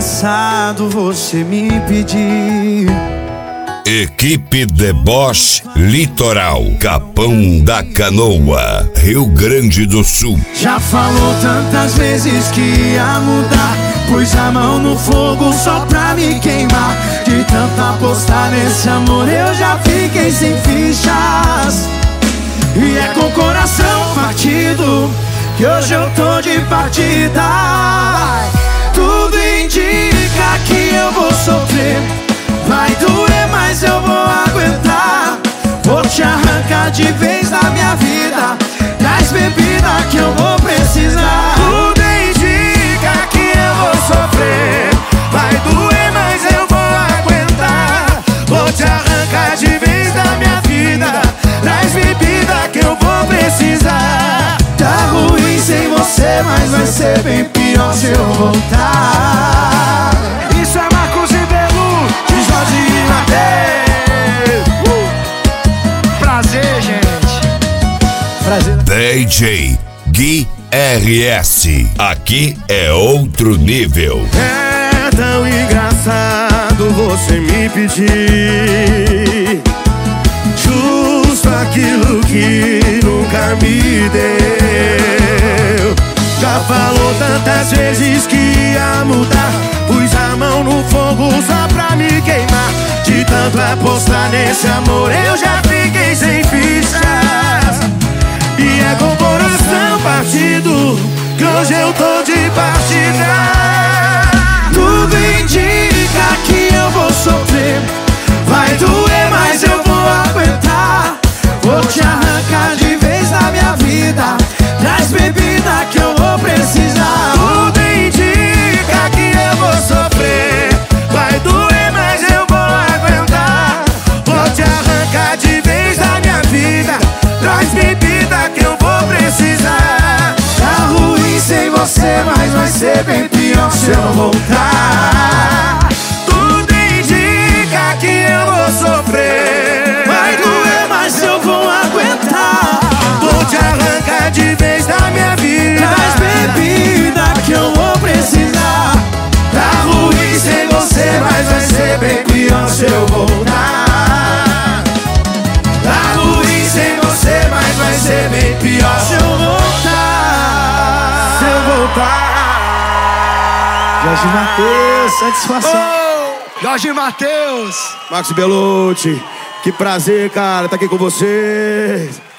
engraçado você me pedir. Equipe Deboche Litoral, Capão da Canoa, Rio Grande do Sul. Já falou tantas vezes que ia mudar, pus a mão no fogo só pra me queimar. De tanto apostar nesse amor eu já fiquei sem fichas. E é com o coração partido que hoje eu tô de partida. Tudo indica que eu vou sofrer, vai doer, mas eu vou aguentar. Vou te arrancar de vez da minha vida, traz bebida que eu vou precisar. Tudo indica que eu vou sofrer, vai doer, mas eu vou aguentar. Vou te arrancar de vez da minha vida, traz bebida que eu vou precisar. Tá ruim sem você, mas vai ser bem pior se eu voltar. Isso é Marcos e Belu, de Jorge e Mateus. Prazer, gente. Prazer. DJ Gui RS, aqui é outro nível. É tão engraçado você me pedir justo aquilo que nunca me deu. Já falou tantas vezes que ia mudar, pus a mão no fogo só pra me queimar. De tanto apostar nesse amor eu já fiquei sem fichas. E é com o coração partido que hoje eu tô de partida. Tudo indica que eu vou sofrer, vai doer, mas eu vou aguentar. Vou te arrancar de vez da minha vida, traz bebida que eu vou precisar. Tudo indica que eu vou sofrer, vai doer, mas eu vou aguentar. Vou te arrancar de vez da minha vida, traz bebida que eu vou precisar. Tá ruim sem você, mas vai ser bem pior se eu voltar. Tudo indica que eu vou sofrer, vai doer, mas eu vou aguentar. Vou te arrancar de vez da minha vida, traz bebida que eu vou precisar. Tá ruim sem você, mas vai ser bem pior se eu voltar. Tá ruim sem você, mas vai ser bem pior se eu voltar. Se eu voltar. Jorge Mateus, satisfação. Jorge Mateus. Max Belucci, que prazer, cara, tá aqui com vocês.